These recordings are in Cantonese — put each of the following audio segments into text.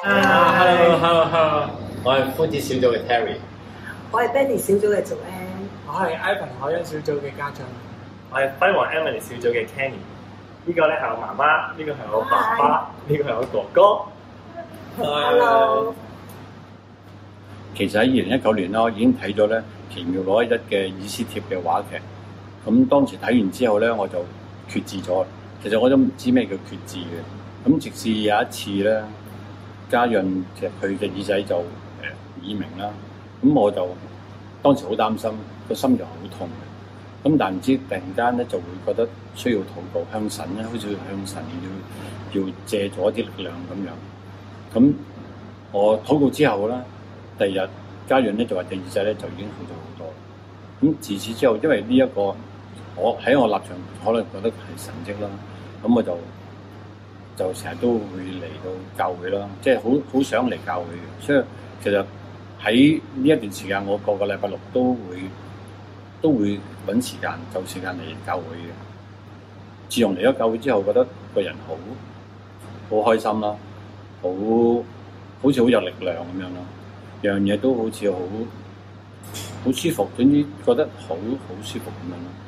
Hello，我係夫子小組嘅 Terry， 我係 Betty 小組嘅做 Ann， 我係 Ivan 海欣小組嘅家長， 我係輝煌 Emily 小組嘅 Kenny。呢個咧係我媽媽，呢個係我爸爸，呢個係我哥哥。 Hello。 其實喺2019年啦，我已經睇咗咧《奇妙611》嘅以斯帖嘅話劇。咁當時睇完之後咧，我就決志咗。其實我都唔知咩叫決志嘅。咁直至有一次咧，家潤佢嘅耳仔就耳鳴啦。咁我就當時好擔心，個心就好痛嘅。咁但唔知突然間咧就會覺得需要禱告向神咧，好似向神要借咗一啲力量咁樣。咁我禱告之後咧，第二日家潤咧就話隻耳仔咧就已經好咗好多。咁自此之後，因為呢一個我喺我立場可能覺得係神蹟啦，咁我就成日都會嚟到教會啦，即係好想嚟教會嘅。所以其實喺呢一段時間，我個禮拜六都會揾時間就時間嚟教會嘅。自從嚟咗教會之後，覺得個人好開心啦，好似好有力量咁樣咯，樣嘢都好似好舒服，總之覺得好舒服咁樣咯。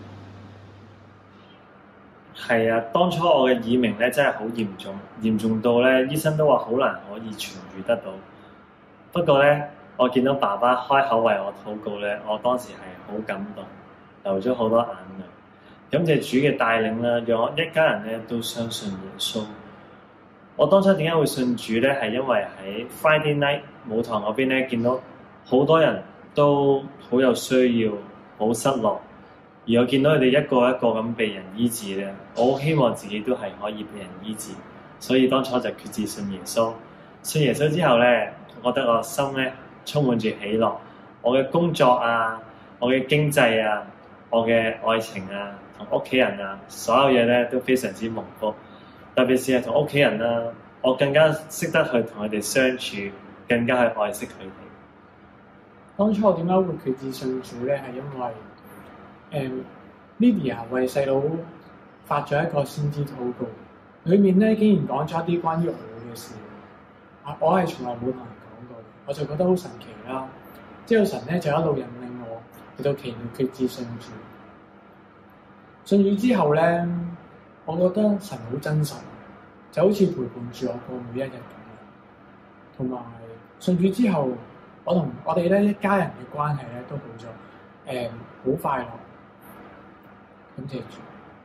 係啊，當初我嘅耳鳴咧真係好嚴重到咧醫生都話好難可以痊癒得到。不過咧，我見到爸爸開口為我禱告咧，我當時係好感動，流咗好多眼淚。感謝主嘅帶領啦，讓我一家人咧都相信耶穌。我當初點解會信主咧？係因為喺 Friday night 舞堂嗰邊咧，見到好多人都好有需要，好失落。而我見到佢哋一個一個咁被人醫治咧，我好希望自己都係可以被人醫治。所以當初就決志信耶穌。信耶穌之後咧，我覺得我心咧充滿住喜樂。我嘅工作啊，我嘅經濟啊，我嘅愛情啊，同屋企人啊，所有嘢咧都非常之蒙福。特別是係同屋企人啦，我更加識得去同佢哋相處，更加去愛惜佢哋。 當初我點解會決志信主咧？係因為Lydia 為細佬發咗一個先知禱告，裏面咧竟然講咗一啲關於我嘅事。我係從來冇同人講過，我就覺得好神奇啦。之後神咧就一路引領我去到奇妙決志信主。信主之後咧，我覺得神好真實，就好似陪伴住我過每一日咁樣。同埋信主之後，我同我哋咧一家人嘅關係咧都好咗，好快樂。感謝主。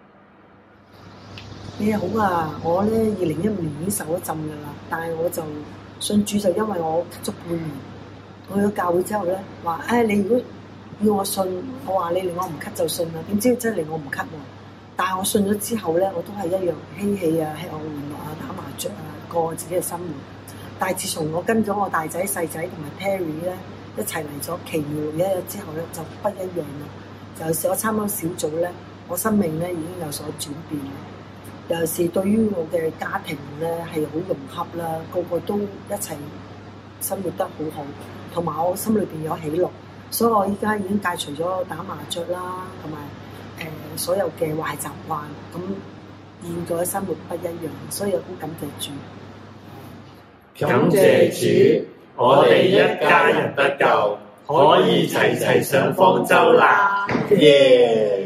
你好啊，我咧2015年已經受咗浸㗎啦，但係我就信主就因為我咳咗半年，我去咗教會之後咧話，你如果要我信，我話你令我唔咳就信啦。點知真係令我唔咳喎。但係我信咗之後咧，我都係一樣嬉戲啊、吃喝玩樂啊、打麻雀啊，過我自己嘅生活。但係自從我跟咗我大仔、細仔同埋 Terry 咧一齊嚟咗奇妙611之後咧，就不一樣啦。尤其是我參加小組咧，我生命咧已經有所轉變啦。尤其是對於我嘅家庭咧係好融洽啦，個個都一齊生活得好好，同埋我心裏邊有喜樂，所以我依家已經戒除咗打麻雀啦，同埋所有嘅壞習慣。咁現在嘅生活不一樣，所以好感謝主。 感謝主，我哋一家人得救，可以齊齊上方舟啦！耶！